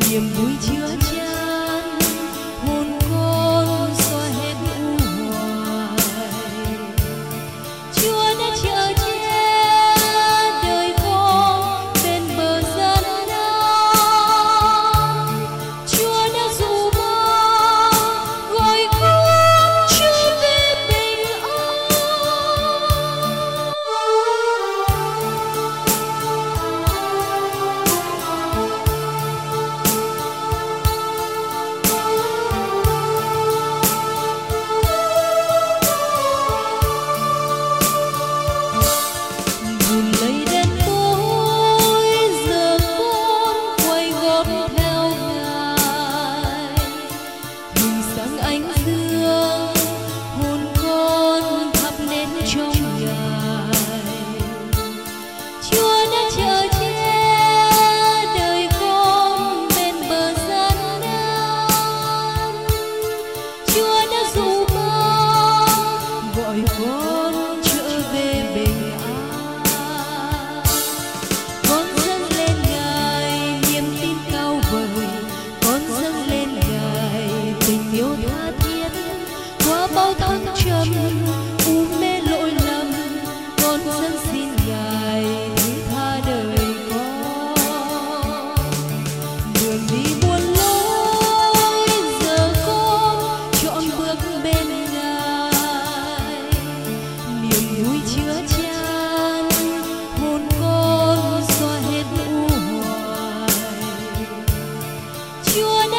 niềm vui chứa chan hồn con xóa hết u hoài. Chúa đã chở che đời con bên bờ dân nan. Chúa đã dụ mang gọi con trở về bình buồn lấy đêm tối giờ con quay gót theo Ngài. Hình sáng ánh dương hồn con thắp nến trong Ngài. Chúa đã chở che đời con bên bờ gian nan. Chúa đã dụ mang gọi con trở về bình an. Con dâng lên Ngài niềm tin cao vời, con dâng lên Ngài tình yêu tha thiết. Qua bao thăng trầm u mê lỗi lầm, con dâng xin Ngài thứ tha đời con. Đường đi buồn lối giờ con chọn bước bên Ngài. Niềm vui chứa chan hồn con xóa hết u hoài. Chúa đã